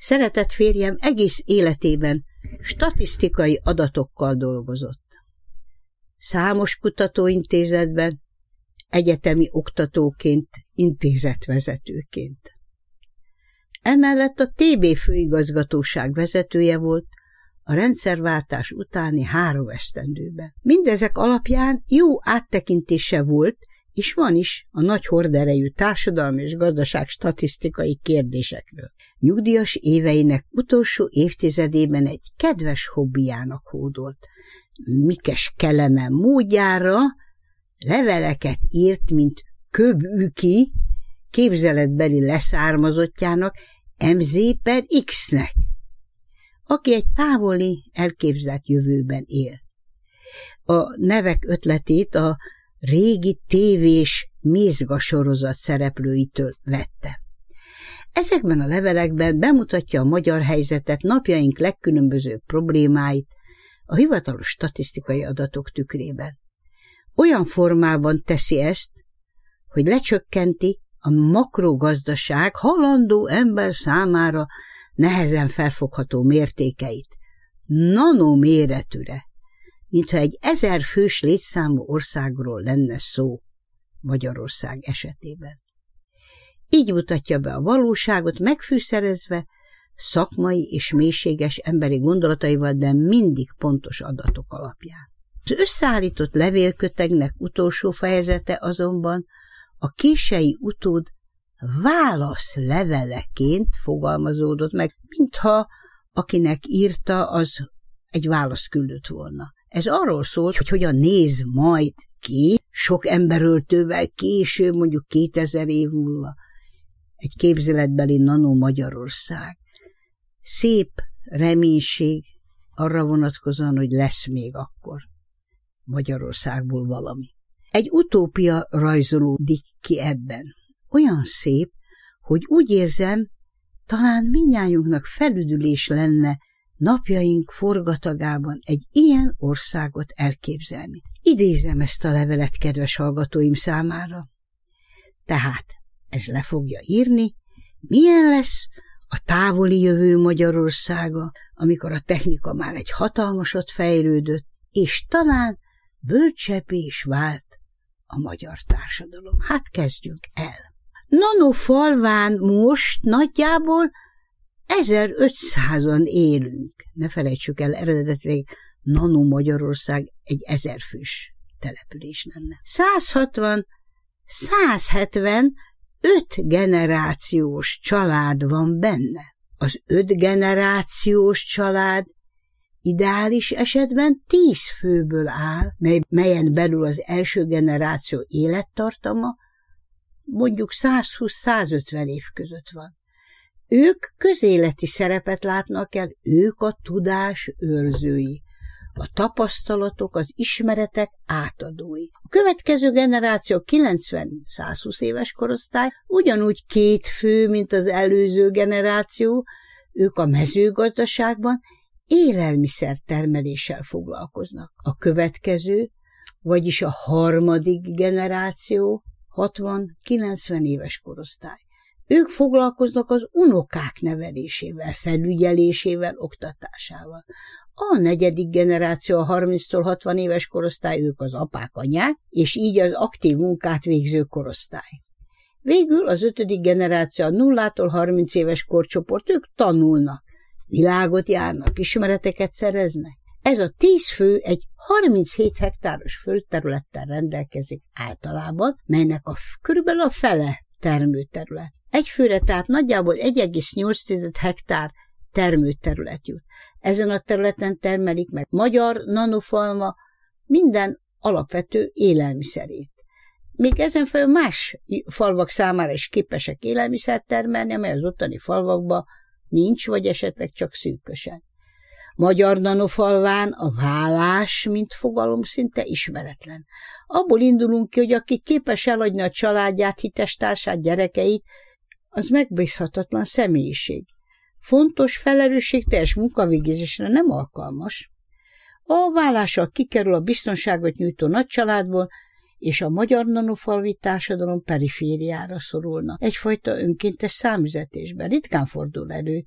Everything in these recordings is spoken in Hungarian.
Szeretett férjem egész életében statisztikai adatokkal dolgozott. Számos kutatóintézetben, egyetemi oktatóként, intézetvezetőként. Emellett a TB főigazgatóság vezetője volt a rendszerváltás utáni 3 esztendőben. Mindezek alapján jó áttekintése volt, és van is a nagy horderejű társadalmi és gazdaság statisztikai kérdésekről. Nyugdíjas éveinek utolsó évtizedében egy kedves hobbiának hódolt. Mikes Kelemen módjára leveleket írt, mint Köbüki, képzeletbeli leszármazottjának, MZ per X-nek, aki egy távoli, elképzelt jövőben él. A nevek ötletét a régi tévés Mézga sorozat szereplőitől vette. Ezekben a levelekben bemutatja a magyar helyzetet, napjaink legkülönbözőbb problémáit a hivatalos statisztikai adatok tükrében. Olyan formában teszi ezt, hogy lecsökkenti a makrogazdaság halandó ember számára nehezen felfogható mértékeit, nanoméretűre, mintha egy 1000 fős létszámú országról lenne szó Magyarország esetében. Így mutatja be a valóságot megfűszerezve, szakmai és mélységes emberi gondolataival, de mindig pontos adatok alapján. Az összeállított levélkötegnek utolsó fejezete azonban a kései utód válaszleveleként fogalmazódott meg, mintha akinek írta, az egy választ küldött volna. Ez arról szólt, hogy hogyan néz majd ki sok emberöltővel később, mondjuk 2000 év múlva egy képzeletbeli nano Magyarország. Szép reménység arra vonatkozóan, hogy lesz még akkor Magyarországból valami. Egy utópia rajzolódik ki ebben. Olyan szép, hogy úgy érzem, talán mindnyájunknak felüdülés lenne napjaink forgatagában egy ilyen országot elképzelni. Idézem ezt a levelet kedves hallgatóim számára. Tehát ez le fogja írni, milyen lesz a távoli jövő Magyarországa, amikor a technika már egy hatalmasat fejlődött, és talán bölcsebbé is vált a magyar társadalom. Hát kezdjünk el. Nanofalván most nagyjából 1500-an élünk. Ne felejtsük el, eredetileg Nano Magyarország egy 1000 fős település lenne. 160-175 generációs család van benne. Az 5 generációs család ideális esetben 10 főből áll, melyen belül az első generáció élettartama mondjuk 120-150 év között van. Ők közéleti szerepet látnak el, ők a tudás őrzői, a tapasztalatok, az ismeretek átadói. A következő generáció 90-120 éves korosztály ugyanúgy 2 fő, mint az előző generáció, ők a mezőgazdaságban élelmiszertermeléssel foglalkoznak. A következő, vagyis a harmadik generáció 60-90 éves korosztály. Ők foglalkoznak az unokák nevelésével, felügyelésével, oktatásával. A negyedik generáció, a 30-60 éves korosztály, ők az apák, anyák, és így az aktív munkát végző korosztály. Végül az 5. generáció, a 0-30 éves korcsoport, ők tanulnak, világot járnak, ismereteket szereznek. Ez a 10 fő egy 37 hektáros földterülettel rendelkezik általában, melynek körülbelül a fele termőterület. Egy főre tehát nagyjából 1,8 hektár termőterület jut. Ezen a területen termelik meg magyar nanofalma minden alapvető élelmiszerét. Még ezen felül más falvak számára is képesek élelmiszert termelni, amely az ottani falvakban nincs, vagy esetleg csak szűkösen. Magyar nanofalván a vállás, mint fogalom, szinte ismeretlen. Abból indulunk ki, hogy aki képes eladni a családját, hitestársát, gyerekeit, az megbízhatatlan személyiség. Fontos, felelősségteljes munkavégzésre nem alkalmas. A vállással kikerül a biztonságot nyújtó nagycsaládból, és a magyar nanofalvi társadalom perifériára szorulnak. Egyfajta önkéntes számüzetésben ritkán fordul elő,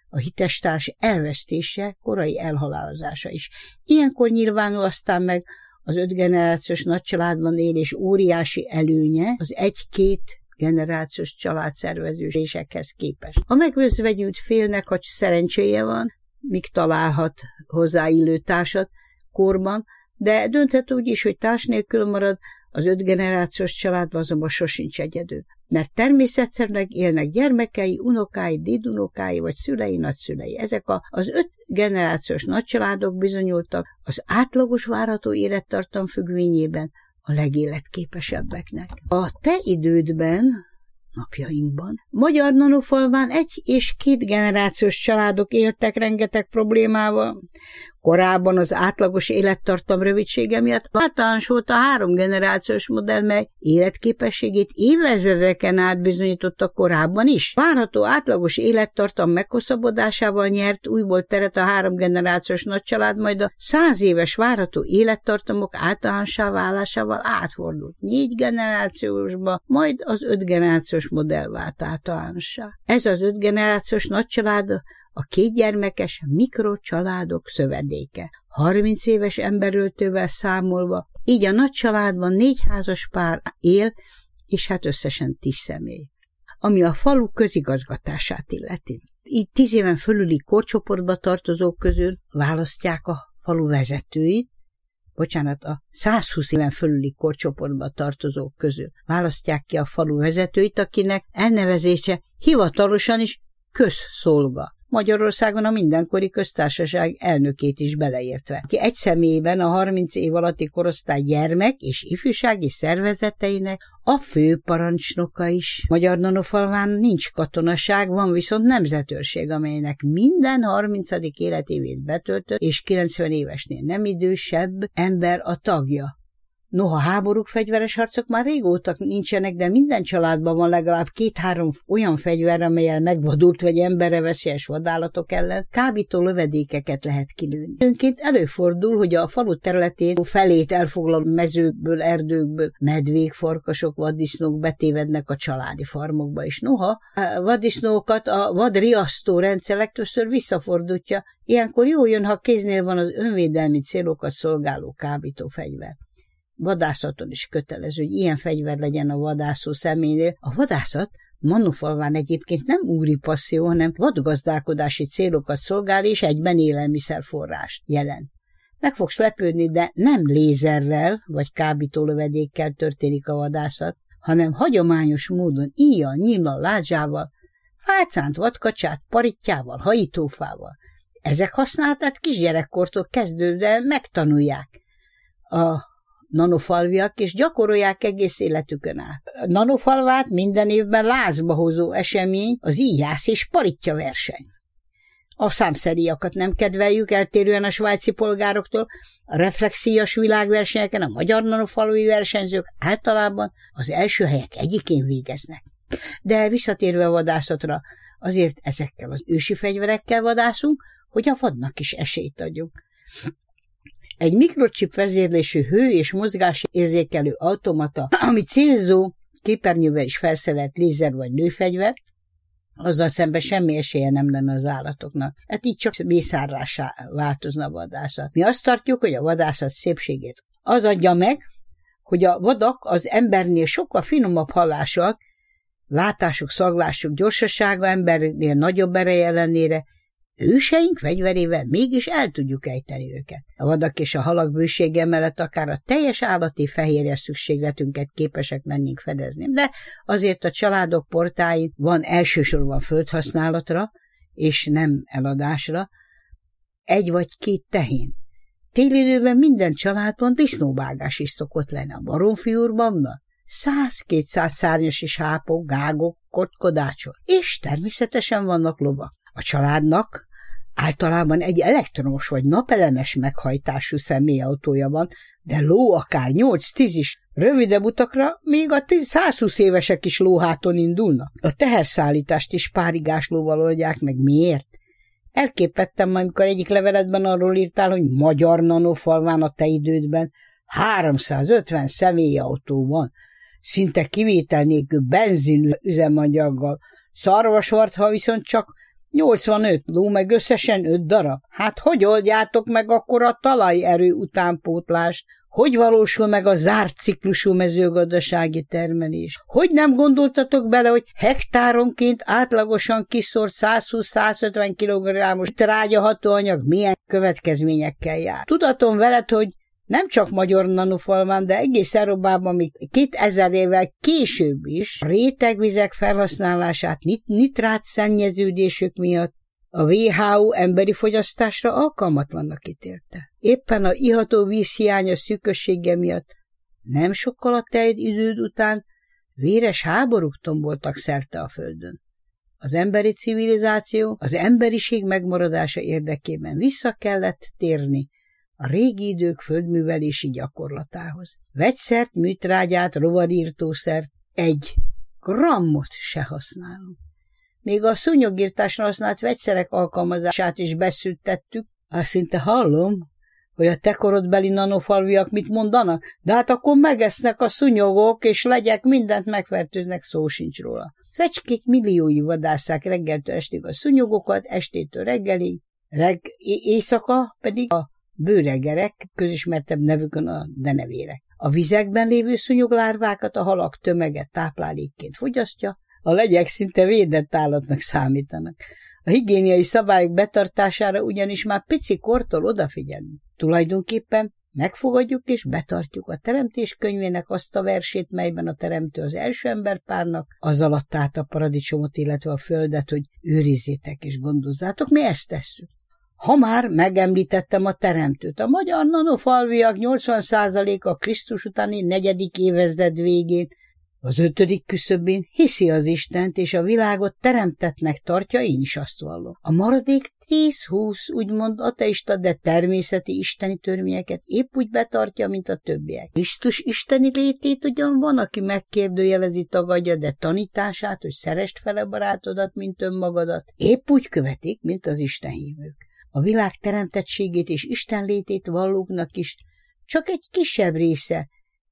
a hitestárs elvesztése, korai elhalálozása is. Ilyenkor nyilvánul aztán meg az 5 generációs nagycsaládban élés óriási előnye az 1-2 generációs családszervezésekhez képest. A megözvegyült félnek, ha szerencséje van, míg találhat hozzáillő társat korban, de dönthet úgy is, hogy társ nélkül marad, az 5 generációs családban azonban sosincs egyedül. Mert természetszerűleg élnek gyermekei, unokái, dédunokái vagy szülei, nagyszülei. Ezek az 5 generációs nagycsaládok bizonyultak az átlagos várható élettartam függvényében a legéletképesebbeknek. A te idődben, napjainkban, magyar nanofalván 1- és 2 generációs családok éltek rengeteg problémával. Korábban az átlagos élettartam rövidsége miatt általános volt a 3 generációs modell, mely életképességét évezredeken át bizonyította korábban is. Várható átlagos élettartam meghosszabbodásával nyert újból teret a 3 generációs nagycsalád, majd a 100 éves várható élettartamok általánossá válásával átfordult 4 generációsba, majd az 5 generációs modell vált általánossá. Ez az 5 generációs nagycsalád a 2 gyermekes mikrocsaládok szövedéke. 30 éves emberöltővel számolva, így a nagy családban 4 házas pár él, és hát összesen 10 személy. Ami a falu közigazgatását illeti. Így 10 éven fölüli korcsoportba tartozók közül választják a falu vezetőit, a 120 éven fölüli korcsoportba tartozók közül választják ki a falu vezetőit, akinek elnevezése hivatalosan is közszolga. Magyarországon a mindenkori köztársaság elnökét is beleértve, aki egy személyben a 30 év alatti korosztály gyermek és ifjúsági szervezeteinek a főparancsnoka is. Magyar nanofalván nincs katonaság, van viszont nemzetőrség, amelynek minden 30. életévét betöltött és 90 évesnél nem idősebb ember a tagja. Noha háborúk, fegyveres harcok már régóta nincsenek, de minden családban van legalább 2-3 olyan fegyver, amellyel megvadult vagy emberre veszélyes vadállatok ellen kábító lövedékeket lehet kilőni. Önként előfordul, hogy a falu területén felét elfoglaló mezőkből, erdőkből medvék, farkasok, vaddisznók betévednek a családi farmokba is. Noha a vaddisznókat a vadriasztó rendszer legtöbbször visszafordítja, ilyenkor jó jön, ha kéznél van az önvédelmi célokat szolgáló kábító fegyver. Vadászaton is kötelező, hogy ilyen fegyver legyen a vadászó személynél. A vadászat Manófalván egyébként nem úri passzió, hanem vadgazdálkodási célokat szolgál és egyben élelmiszerforrást jelent. Meg fogsz lepődni, de nem lézerrel vagy kábítólövedékkel történik a vadászat, hanem hagyományos módon íjjal, nyíllal, lázsával, fácánt vadkacsát, parittyával, hajítófával. Ezek használatát kisgyerekkortól kezdő, de megtanulják a nanofalviak, és gyakorolják egész életükön át. A nanofalvát minden évben lázba hozó esemény az íjász és paritja verseny. A számszeríjakat nem kedveljük, eltérően a svájci polgároktól, a reflexíjas világversenyeken a magyar nanofalvi versenyzők általában az első helyek egyikén végeznek. De visszatérve a vadászatra, azért ezekkel az ősi fegyverekkel vadászunk, hogy a vadnak is esélyt adjunk. Egy mikrochip vezérlésű hő- és mozgásérzékelő automata, ami célzó képernyővel is felszerelt lézer vagy lőfegyver, azzal szemben semmi esélye nem lenne az állatoknak. Hát így csak mészárlássá változna a vadászat. Mi azt tartjuk, hogy a vadászat szépségét az adja meg, hogy a vadak az embernél sokkal finomabb hallásúak, látásuk, szaglásuk gyorsasága embernél nagyobb ereje ellenére, őseink fegyverével mégis el tudjuk ejteni őket. A vadak és a halak bősége mellett akár a teljes állati fehérje szükségletünket képesek lennénk fedezni, de azért a családok portáin van elsősorban földhasználatra, és nem eladásra, 1 vagy 2 tehén. Télidőben minden családban disznóvágás is szokott lenni. A Baromfiúrban 100-200 szárnyas és hápok, gágok, kotkodácsok, és természetesen vannak lovak. A családnak általában egy elektromos vagy napelemes meghajtású személyautója van, de ló akár 8-10 is. Rövidebb utakra még a 120 évesek is lóháton indulnak. A teherszállítást is párigáslóval oldják meg. Miért? Elképettem, amikor egyik leveletben arról írtál, hogy magyar nanofalván a te idődben 350 személyautó van, szinte kivétel nélkül benzin üzemanyaggal. Szarvasvartha viszont csak 85 ló, meg összesen 5 darab. Hát hogy oldjátok meg akkor a talajerő utánpótlást? Hogy valósul meg a zárt ciklusú mezőgazdasági termelés? Hogy nem gondoltatok bele, hogy hektáronként átlagosan kiszórt 120-150 kg-os trágyahatóanyag milyen következményekkel jár? Tudatom veled, hogy nem csak magyar nanofalván, de egész Európában még 2000 évvel később is a rétegvizek felhasználását nitrát szennyeződésük miatt a WHO emberi fogyasztásra alkalmatlannak ítélte. Éppen a iható vízhiánya szűkössége miatt nem sokkal a telt időd után véres háborúk tomboltak szerte a földön. Az emberi civilizáció az emberiség megmaradása érdekében vissza kellett térni a régi idők földművelési gyakorlatához. Vegyszert, műtrágyát, rovarírtószert, 1 grammot se használunk. Még a szúnyogírtásra használt vegyszerek alkalmazását is beszüntettük. Azt szinte hallom, hogy a te korodbeli nanofalviak mit mondanak, de hát akkor megesznek a szúnyogok, és legyek mindent megfertőznek, szó sincs róla. Fecskék milliói vadásszák reggeltől estig a szúnyogokat, estétől reggelig, éjszaka pedig a bőregerek, közismertebb nevükön a denevérek. A vizekben lévő szúnyoglárvákat a halak tömege táplálékként fogyasztja, a legyek szinte védett állatnak számítanak. A higiéniai szabályok betartására ugyanis már pici kortól odafigyelünk. Tulajdonképpen megfogadjuk és betartjuk a Teremtés könyvének azt a versét, melyben a teremtő az első emberpárnak az alatt át a paradicsomot, illetve a földet, hogy őrizzétek és gondozzátok, mi ezt tesszük. Ha már megemlítettem a teremtőt, a magyar nanofalviak 80%-a Krisztus utáni 4. évezred végén, az 5. küszöbén hiszi az Istent, és a világot teremtettnek tartja, én is azt vallom. A maradék 10-20 úgymond ateista, de természeti isteni törvényeket épp úgy betartja, mint a többiek. Krisztus isteni létét ugyan van, aki megkérdőjelezi, tagadja, de tanítását, hogy szeresd fele barátodat, mint önmagadat, épp úgy követik, mint az istenhívők. A világ teremtettségét és Isten létét vallóknak is csak egy kisebb része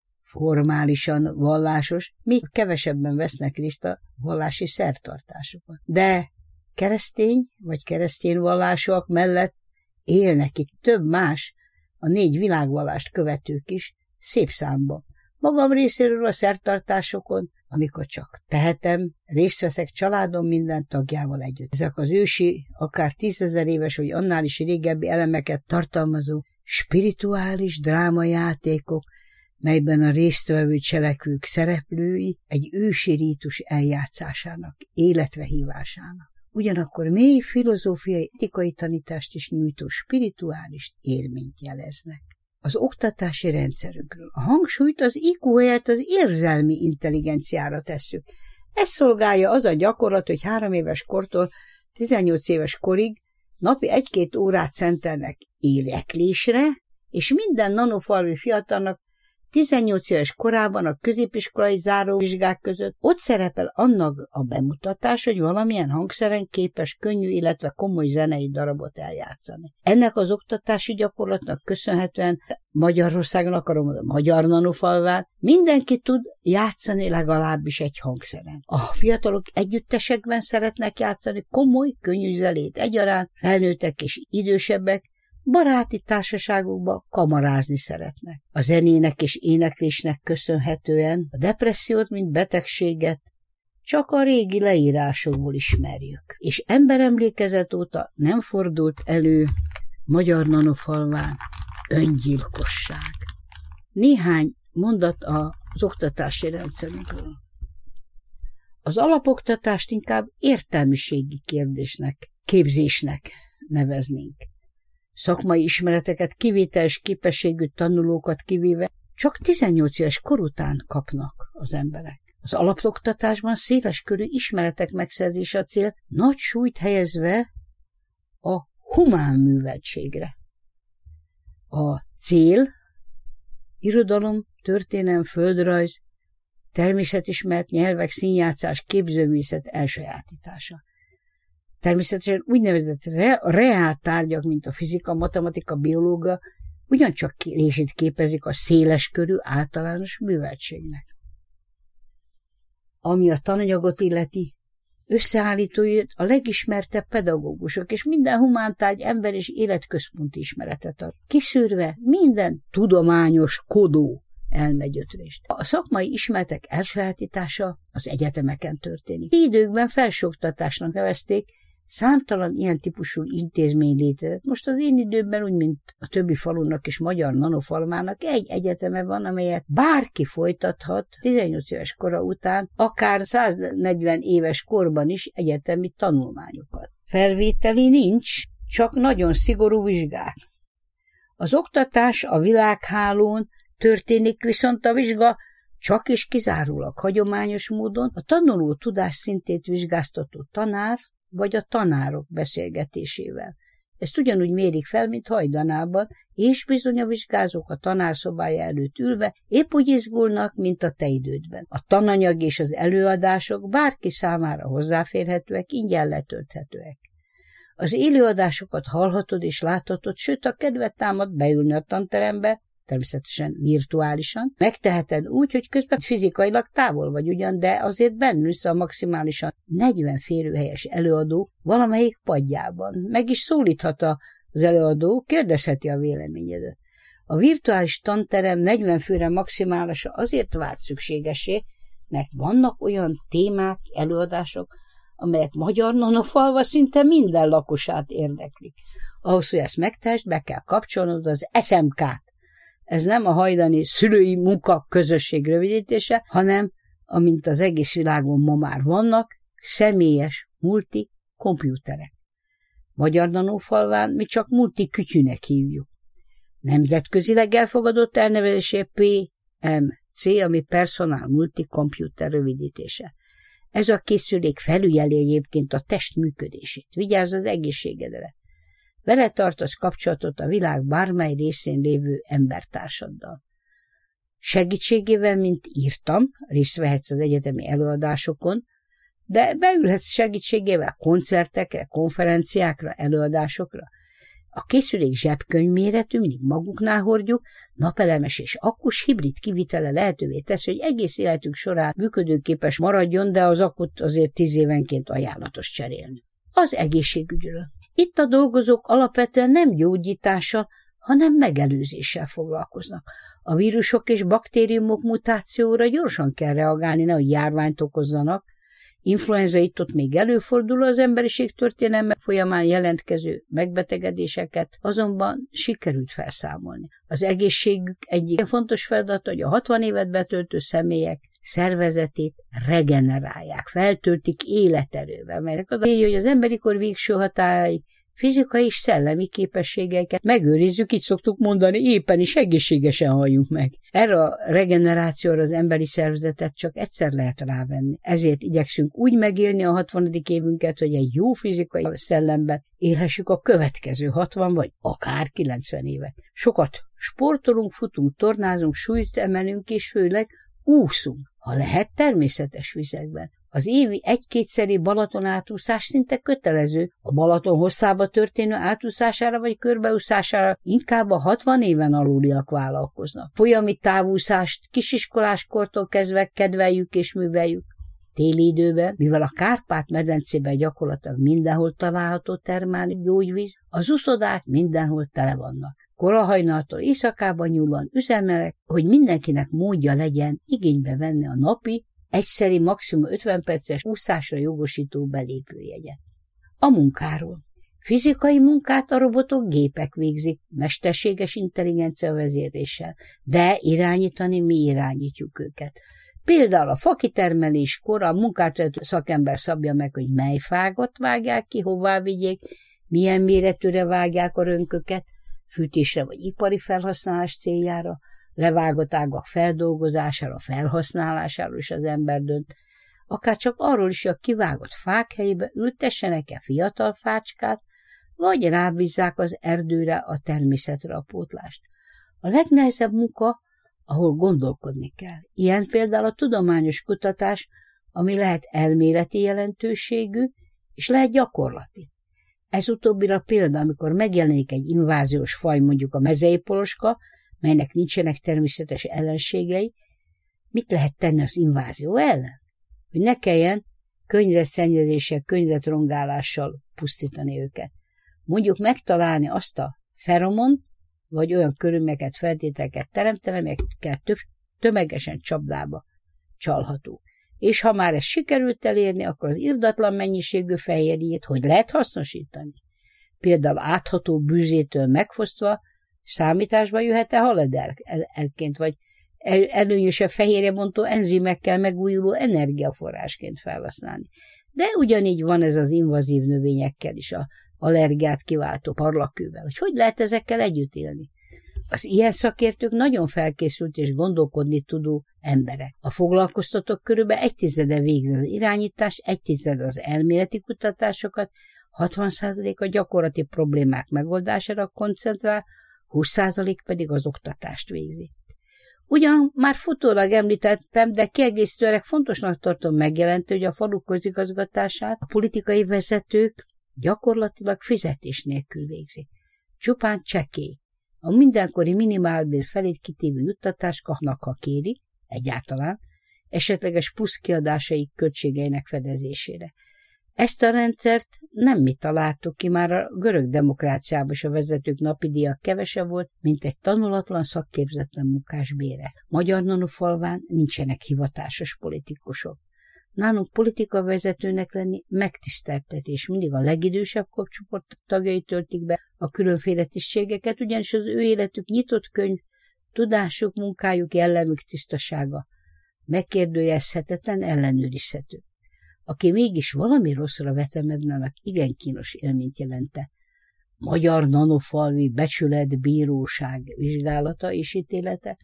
formálisan vallásos, még kevesebben vesznek részt a vallási szertartásokon. De keresztény vagy keresztény vallásúak mellett élnek itt több más, a 4 világvallást követők is, szép számban. Magam részéről a szertartásokon, amikor csak tehetem, részt veszek családom minden tagjával együtt. Ezek az ősi, akár 10 000 éves vagy annál is régebbi elemeket tartalmazó spirituális drámajátékok, melyben a résztvevő cselekvők szereplői egy ősi rítus eljátszásának, életre hívásának. Ugyanakkor mély filozófiai, etikai tanítást is nyújtó spirituális élményt jeleznek. Az oktatási rendszerünkről. A hangsúlyt az IQ helyett az érzelmi intelligenciára tesszük. Ez szolgálja az a gyakorlat, hogy 3 éves kortól 18 éves korig napi 1-2 órát szentelnek éneklésre, és minden nanofalvi fiatalnak 18 éves korában a középiskolai záróvizsgák között ott szerepel annak a bemutatás, hogy valamilyen hangszeren képes könnyű, illetve komoly zenei darabot eljátszani. Ennek az oktatási gyakorlatnak köszönhetően Magyarországon, akarom a magyar nanofalvát, mindenki tud játszani legalábbis egy hangszeren. A fiatalok együttesekben szeretnek játszani komoly, könnyű zenét egyaránt, felnőttek és idősebbek, baráti társaságokba kamarázni szeretnek. A zenének és éneklésnek köszönhetően a depressziót, mint betegséget csak a régi leírásokból ismerjük. És emberemlékezet óta nem fordult elő magyar nanofalván öngyilkosság. Néhány mondat az oktatási rendszerünkről. Az alapoktatást inkább értelmiségi kérdésnek, képzésnek neveznénk. Szakmai ismereteket, kivételes képességű tanulókat kivéve csak 18 éves kor után kapnak az emberek. Az alapoktatásban széleskörű ismeretek megszerzése a cél, nagy súlyt helyezve a humán műveltségre. A cél irodalom, történelem, földrajz, természetismeret, nyelvek, színjátszás, képzőművészet elsajátítása. Természetesen úgynevezett reál tárgyak, mint a fizika, matematika, biológia, ugyancsak részét képezik a széleskörű általános műveltségnek. Ami a tananyagot illeti, Összeállítói a legismertebb pedagógusok, és minden humántárgy ember és életközponti ismeretet ad. Kiszűrve minden tudományos kodó elmegyötrést. A szakmai ismeretek elsajátítása az egyetemeken történik. Időkben felsőoktatásnak nevezték, számtalan ilyen típusú intézmény létezett. Most az én időben, úgy mint a többi falunak és magyar nanofalmának egy egyeteme van, amelyet bárki folytathat 18 éves kora után, akár 140 éves korban is egyetemi tanulmányokat. Felvételi nincs, csak nagyon szigorú vizsgák. Az oktatás a világhálón történik, viszont a vizsga csak és kizárólag hagyományos módon a tanuló tudás szintét vizsgáztató tanár vagy a tanárok beszélgetésével. Ezt ugyanúgy mérik fel, mint hajdanában, és bizony a vizsgázók a tanárszobája előtt ülve épp úgy izgulnak, mint a te idődben. A tananyag és az előadások bárki számára hozzáférhetőek, ingyen letölthetőek. Az élőadásokat hallhatod és láthatod, sőt a kedvet támad beülni a tanterembe, természetesen virtuálisan. Megteheted úgy, hogy közben fizikailag távol vagy ugyan, de azért bennülsz a maximálisan 40 férőhelyes előadó valamelyik padjában. Meg is szólíthat az előadó, kérdezheti a véleményedet. A virtuális tanterem 40 főre maximálisan azért vált szükségessé, mert vannak olyan témák, előadások, amelyek magyar nanofalva szinte minden lakosát érdeklik. Ahhoz, hogy ezt megtehessd, be kell kapcsolnod az SMK-t. Ez nem a hajdani szülői munka közösség rövidítése, hanem, amint az egész világon ma már vannak, személyes multi-kompjúterek. Magyar nanofalván mi csak multi-kütyűnek hívjuk. Nemzetközileg elfogadott elnevezésé PMC, ami Personal Multi-Computer rövidítése. Ez a készülék felügyeli egyébként a test működését, vigyázz az egészségedre. Vele tartasz kapcsolatot a világ bármely részén lévő embertársaddal. Segítségével, mint írtam, részt vehetsz az egyetemi előadásokon, de beülhetsz segítségével koncertekre, konferenciákra, előadásokra. A készülék zsebkönyvméretű, mindig maguknál hordjuk, napelemes és akkus hibrid kivitele lehetővé tesz, hogy egész életük során működőképes maradjon, de az akut azért 10 évenként ajánlatos cserélni. Az egészségügyről. Itt a dolgozók alapvetően nem gyógyítással, hanem megelőzéssel foglalkoznak. A vírusok és baktériumok mutációra gyorsan kell reagálni, nehogy járványt okozzanak. Influenza itt-ott még előfordul, az emberiség történelme folyamán jelentkező megbetegedéseket azonban sikerült felszámolni. Az egészségük egyik fontos feladat, hogy a 60 évet betöltő személyek szervezetét regenerálják, feltöltik életerővel, melynek az a célja, hogy az emberi kor végső határáig fizikai és szellemi képességeiket megőrizzük, így szoktuk mondani, éppen is egészségesen halljunk meg. Erre a regenerációra az emberi szervezetet csak egyszer lehet rávenni. Ezért igyekszünk úgy megélni a 60. évünket, hogy egy jó fizikai szellemben élhessük a következő 60 vagy akár 90 évet. Sokat sportolunk, futunk, tornázunk, súlyt emelünk és főleg úszunk, ha lehet természetes vizekben. Az évi 1-2-szeri Balaton átúszás szinte kötelező, a Balaton hosszába történő átúszására vagy körbeúszására inkább a 60 éven aluliak vállalkoznak. Folyami távúszást kisiskolás kortól kezdve kedveljük és műveljük. Téli időben, mivel a Kárpát-medencében gyakorlatilag mindenhol található termál gyógyvíz, az uszodák mindenhol tele vannak. Korahajnaltól éjszakában nyúlóan üzemelek, hogy mindenkinek módja legyen igénybe venni a napi, egyszeri maximum 50 perces úszásra jogosító belépőjegyet. A munkáról. Fizikai munkát a robotok, gépek végzik, mesterséges intelligencia vezérléssel, de irányítani mi irányítjuk őket. Például a fakitermeléskor a munkát szakember szabja meg, hogy mely fágat vágják ki, hová vigyék, milyen méretűre vágják a rönköket, fűtésre vagy ipari felhasználás céljára, levágott ágak feldolgozására, felhasználásáról is az ember dönt, akár csak arról is, hogy a kivágott fák helyébe ültessenek-e fiatal fácskát, vagy rábízzák az erdőre, a természetre a pótlást. A legnehezebb munka, ahol gondolkodni kell. Ilyen például a tudományos kutatás, ami lehet elméleti jelentőségű, és lehet gyakorlati. Ez utóbbira példa, amikor megjelenik egy inváziós faj, mondjuk a mezei poloska, melynek nincsenek természetes ellenségei, mit lehet tenni az invázió ellen? Hogy ne kelljen környezetszennyezéssel, környezetrongálással pusztítani őket. Mondjuk megtalálni azt a feromont, vagy olyan körülményeket, feltételeket teremteni, amelyekkel tömegesen csapdába csalható. És ha már ezt sikerült elérni, akkor az irdatlan mennyiségű fehérjét hogy lehet hasznosítani? Például átható bűzétől megfosztva számításba jöhet-e haladelként, vagy előnyösebb fehérjebontó enzimekkel megújuló energiaforrásként felhasználni. De ugyanígy van ez az invazív növényekkel is, a allergiát kiváltó parlagkővel, hogy lehet ezekkel együtt élni. Az ilyen szakértők nagyon felkészült és gondolkodni tudó emberek. A foglalkoztatók körülbelül 1/10 végzi az irányítás, 1/10 az elméleti kutatásokat, 60% a gyakorlati problémák megoldására koncentrál, 20% pedig az oktatást végzi. Ugyan már futólag említettem, de kiegészítőleg fontosnak tartom megjelenteni, hogy a falu közigazgatását a politikai vezetők gyakorlatilag fizetés nélkül végzik. Csupán csekély. A mindenkori minimálbér felét kitévő juttatást kapnak, ha kérik, egyáltalán, esetleges pluszkiadásaik költségeinek fedezésére. Ezt a rendszert nem mi találtuk ki, már a görög demokráciában is a vezetők napi díjak kevesebb volt, mint egy tanulatlan, szakképzetlen munkás bére. Magyar Nanofalván nincsenek hivatásos politikusok. Nálunk politikavezetőnek lenni megtiszteltetés, mindig a legidősebb korcsoport tagjai töltik be a különféle tisztségeket, ugyanis az ő életük nyitott könyv, tudásuk, munkájuk, jellemük tisztasága megkérdőjelezhetetlen, ellenőrizhető. Aki mégis valami rosszra vetemedne, annak igen kínos élményt jelente. Magyar Nanofalvi becsület, bíróság vizsgálata és ítélete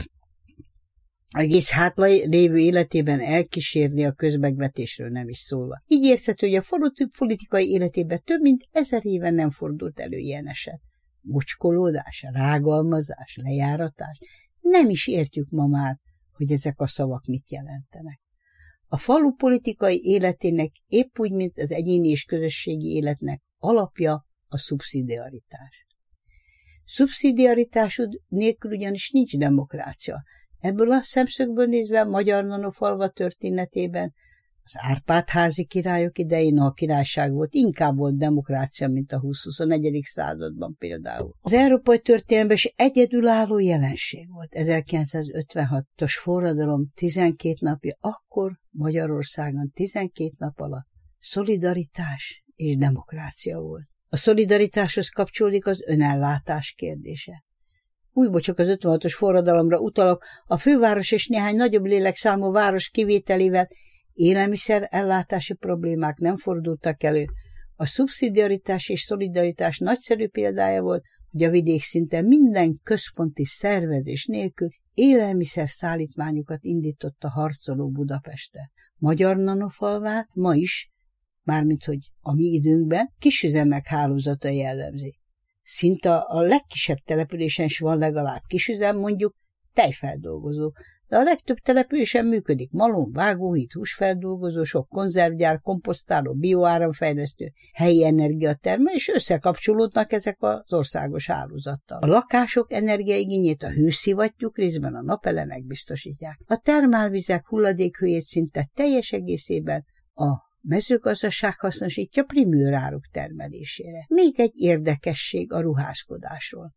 egész hátra lévő életében elkísérni a közmegvetésről nem is szólva. Így érthető, hogy a falu politikai életében több mint 1000 éven nem fordult elő ilyen eset. Mocskolódás, rágalmazás, lejáratás. Nem is értjük ma már, hogy ezek a szavak mit jelentenek. A falu politikai életének épp úgy, mint az egyéni és közösségi életnek alapja a szubszidiaritás. Szubszidiaritásod nélkül ugyanis nincs demokrácia. Ebből a szemszögből nézve Magyar Nanofalva történetében az Árpád-házi királyok idején, ha a királyság volt, inkább volt demokrácia, mint a 20-21. században például. Az európai történelemben is egyedülálló jelenség volt. 1956-os forradalom 12 napja, akkor Magyarországon 12 nap alatt szolidaritás és demokrácia volt. A szolidaritáshoz kapcsolódik az önellátás kérdése. Újból csak az 56-os forradalomra utalok, a főváros és néhány nagyobb lélekszámú város kivételével élelmiszer ellátási problémák nem fordultak elő. A szubszidiaritás és szolidaritás nagyszerű példája volt, hogy a vidék szinte minden központi szervezés nélkül élelmiszer szállítmányokat indított a harcoló Budapestre. Magyar Nanofalvát ma is, mármint hogy a mi időnkben, kisüzemek hálózata jellemzi. Szinte a legkisebb településen is van legalább kisüzem, mondjuk tejfeldolgozó, de a legtöbb településen működik malom, vágóhíd, húsfeldolgozó, sok konzervgyár, komposztáló, bioáramfejlesztő, helyi energiatermelő, és összekapcsolódnak ezek az országos hálózattal. A lakások energiaigényét a hőszivattyúk, részben a napelemek biztosítják. A termálvizek hulladékhőjét szinte teljes egészében a mezőgazdaság hasznosítja primőráruk termelésére. Még egy érdekesség a ruházkodásról.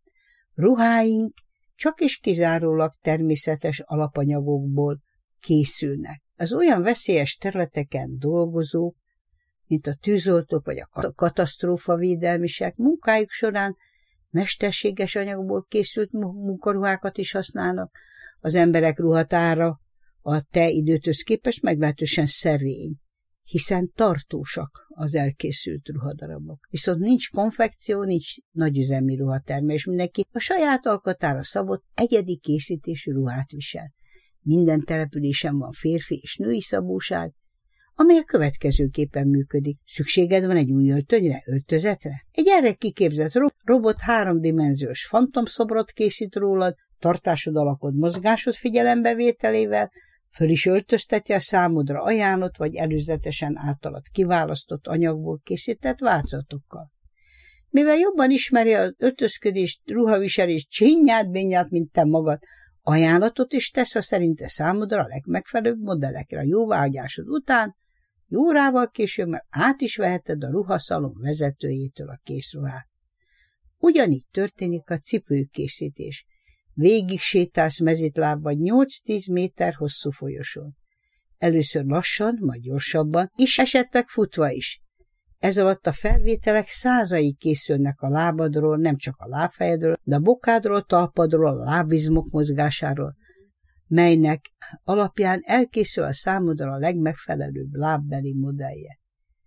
Ruháink csak és kizárólag természetes alapanyagokból készülnek. Az olyan veszélyes területeken dolgozók, mint a tűzoltók vagy a katasztrófavédelmisek munkájuk során mesterséges anyagból készült munkaruhákat is használnak. Az emberek ruhatára a te időthöz képest meglehetősen szerény, hiszen tartósak az elkészült ruhadarabok. Viszont nincs konfekció, nincs nagyüzemi ruhatermelés, mindenki a saját alkatára szabott egyedi készítésű ruhát visel. Minden településen van férfi és női szabóság, amely a következőképpen működik. Szükséged van egy új öltönyre, öltözetre? Egy erre kiképzett robot 3D-dimenziós fantomszobrot készít rólad, tartásod, alakod, mozgásod figyelembevételével, föl is öltözteti a számodra ajánlott vagy előzetesen általad kiválasztott anyagból készített változatokkal. Mivel jobban ismeri az öltözködést, ruhaviselést, csinyát-binyát, mint te magad, ajánlatot is tesz a szerinte számodra a legmegfelelőbb modellekre. A jóváhagyásod után Jó órával később már át is veheted a ruhaszalon vezetőjétől a készruhát. Ugyanígy történik a cipőkészítés. Végig sétálsz mezitlábbal 8-10 méter hosszú folyosón. Először lassan, majd gyorsabban, és esetleg futva is. Ez alatt a felvételek százai készülnek a lábadról, nem csak a lábfejedről, de a bokádról, talpadról, a lábizmok mozgásáról, melynek alapján elkészül a számodra a legmegfelelőbb lábbeli modellje.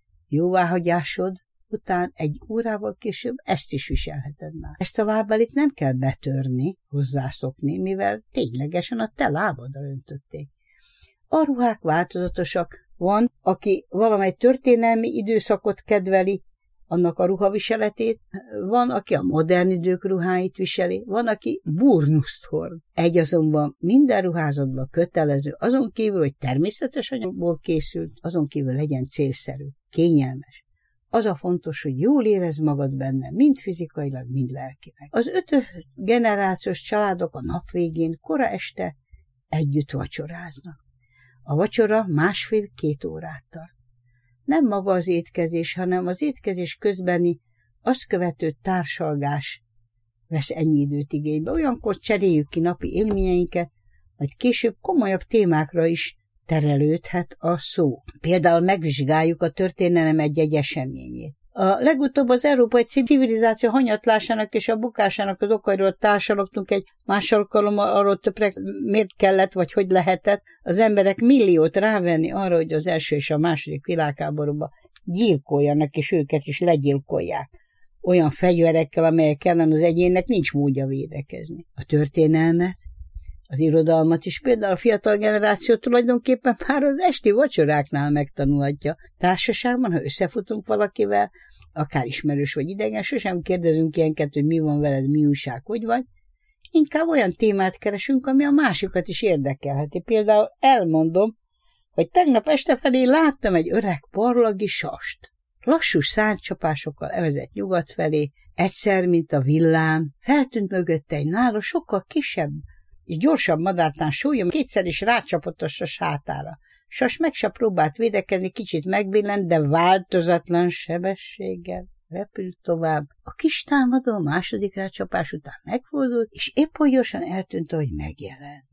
Jóváhagyásod után egy órával később ezt is viselheted már. Ezt a lábbelit nem kell betörni, hozzászokni, mivel ténylegesen a te lábadra öntötték. A ruhák változatosak, van, aki valamely történelmi időszakot kedveli, annak a ruhaviseletét, van, aki a modern idők ruháit viseli, van, aki burnuszt hord. Egy azonban minden ruházatban kötelező, azon kívül, hogy természetes anyagból készült, azon kívül legyen célszerű, kényelmes. Az a fontos, hogy jól érezd magad benne, mind fizikailag, mind lelkileg. Az 5. generációs családok a nap végén, kora este együtt vacsoráznak. A vacsora 1,5-2 órát tart. Nem maga az étkezés, hanem az étkezés közbeni, azt követő társalgás vesz ennyi időt igénybe. Olyankor cseréljük ki napi élményeinket, majd később komolyabb témákra is terelődhet a szó. Például megvizsgáljuk a történelem egy-egy eseményét. A legutóbb az európai civilizáció hanyatlásának és a bukásának az okairól társalogtunk egy más alkalommal, arról többre miért kellett, vagy hogy lehetett az emberek milliót rávenni arra, hogy az első és a második világháborúban gyilkoljanak, és őket is legyilkolják. Olyan fegyverekkel, amelyek ellen az egyénnek nincs módja védekezni. A történelmet, az irodalmat is például a fiatal generáció tulajdonképpen már az esti vacsoráknál megtanulhatja. Társaságban, ha összefutunk valakivel, akár ismerős vagy idegen, sosem kérdezünk ilyenket, hogy mi van veled, mi újság, hogy vagy. Inkább olyan témát keresünk, ami a másikat is érdekelheti. Például elmondom, hogy tegnap este felé láttam egy öreg parlagi sast. Lassú szárnycsapásokkal evezett nyugat felé, egyszer, mint a villám, feltűnt mögötte egy nála sokkal kisebb és gyorsabb madártán sólyom, kétszer is rácsapott a sas hátára. Sas meg se próbált védekezni, kicsit megbillent, de változatlan sebességgel repült tovább. A kis támadó második rácsapás után megfordult, és épp hogy gyorsan eltűnt, ahogy megjelent.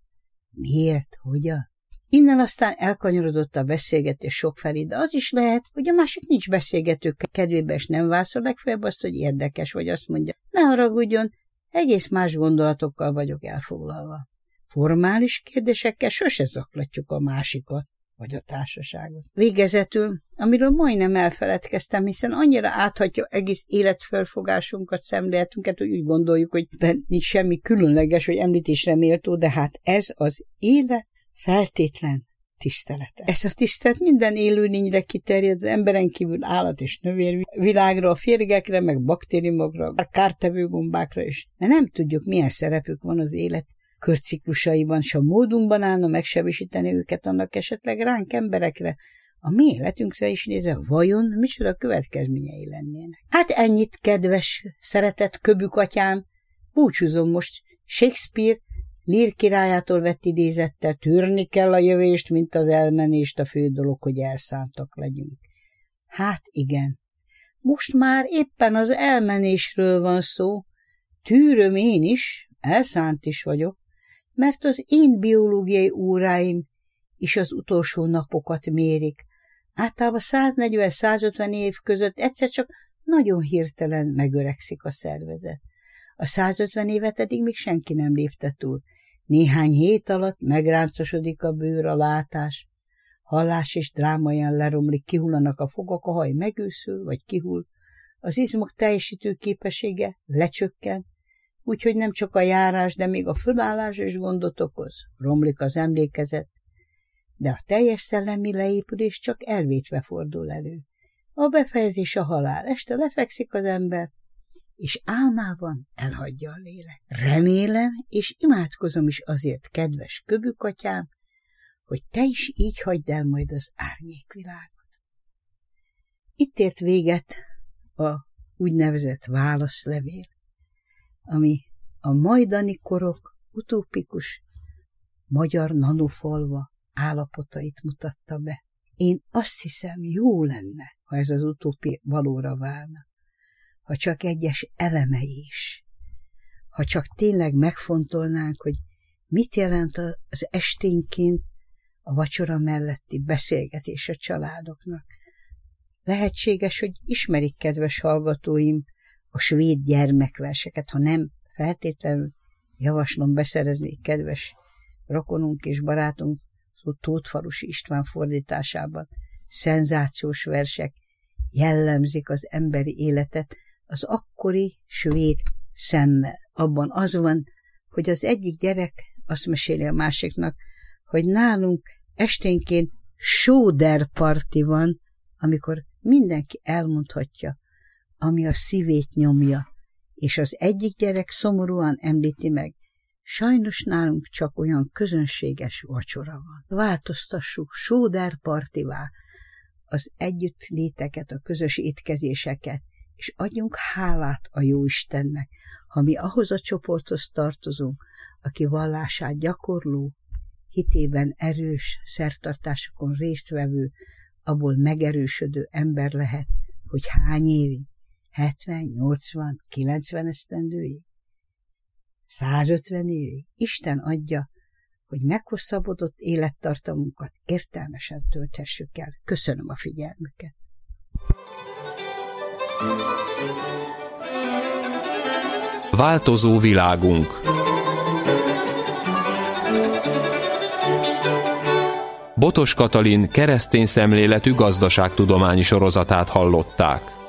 Miért? Hogyan? Innen aztán elkanyarodott a beszélgetés sokfelé, de az is lehet, hogy a másik nincs beszélgető kedvébe, és nem válaszol, legfeljebb azt, hogy érdekes, vagy azt mondja, ne haragudjon, egész más gondolatokkal vagyok elfoglalva. Formális kérdésekkel sose zaklatjuk a másikat, vagy a társaságot. Végezetül, amiről majdnem elfeledkeztem, hiszen annyira áthatja egész életfelfogásunkat, szemléletünket, hogy úgy gondoljuk, hogy nincs semmi különleges, vagy említésre méltó, de hát ez az élet feltétlen tisztelete. Ez a tisztelet minden élőlényre kiterjed, az emberen kívül állat és növényvilágra, a férgekre, meg baktériumokra, a kártevő gombákra is. Mert nem tudjuk, milyen szerepük van az élet körciklusaiban, s a módunkban állna megsebesíteni őket, annak esetleg ránk emberekre, a mi életünkre is nézve, vajon micsoda következményei lennének. Hát ennyit, kedves, szeretett köbükatyám, búcsúzom most Shakespeare Lír királyától vett idézettel, tűrni kell a jövést, mint az elmenést, a fő dolog, hogy elszántak legyünk. Hát igen, most már éppen az elmenésről van szó, tűröm én is, elszánt is vagyok, mert az én biológiai óráim is az utolsó napokat mérik. Általában 140-150 év között egyszer csak nagyon hirtelen megöregszik a szervezet. A 150 évet eddig még senki nem lépte túl. Néhány hét alatt megráncosodik a bőr, a látás, hallás és drámaian leromlik, kihullanak a fogak, a haj megőszül, vagy kihull, az izmok teljesítő képessége lecsökken, úgyhogy nem csak a járás, de még a fölállás is gondot okoz, romlik az emlékezet, de a teljes szellemi leépülés csak elvétve fordul elő. A befejezés a halál, este lefekszik az ember, és álmában elhagyja a lélek. Remélem, és imádkozom is azért, kedves köbükatyám, hogy te is így hagyd el majd az árnyékvilágot. Itt ért véget a úgynevezett válaszlevél, ami a majdani korok utópikus magyar nanofalva állapotait mutatta be. Én azt hiszem, jó lenne, ha ez az utópia valóra válna, ha csak egyes elemei is, ha csak tényleg megfontolnánk, hogy mit jelent az esténként a vacsora melletti beszélgetés a családoknak. Lehetséges, hogy ismerik, kedves hallgatóim, a svéd gyermekverseket, ha nem feltétlenül javaslom beszerezni kedves rokonunk és barátunk Tóthfalusi István fordításában. Szenzációs versek jellemzik az emberi életet az akkori svéd szemmel. Abban az van, hogy az egyik gyerek azt meséli a másiknak, hogy nálunk esténként sóderparti van, amikor mindenki elmondhatja, ami a szívét nyomja, és az egyik gyerek szomorúan említi meg, sajnos nálunk csak olyan közönséges vacsora van. Változtassuk sóderpartivá az együttléteket, a közös étkezéseket, és adjunk hálát a Jóistennek, ha mi ahhoz a csoporthoz tartozunk, aki vallását gyakorló, hitében erős, szertartásokon résztvevő, abból megerősödő ember lehet, hogy hány évig? 70, 80, 90 esztendőig? 150 évig? Isten adja, hogy meghosszabbodott élettartamunkat értelmesen tölthessük el. Köszönöm a figyelmüket. Változó világunk. Botos Katalin keresztény szemléletű gazdaságtudományi sorozatát hallották.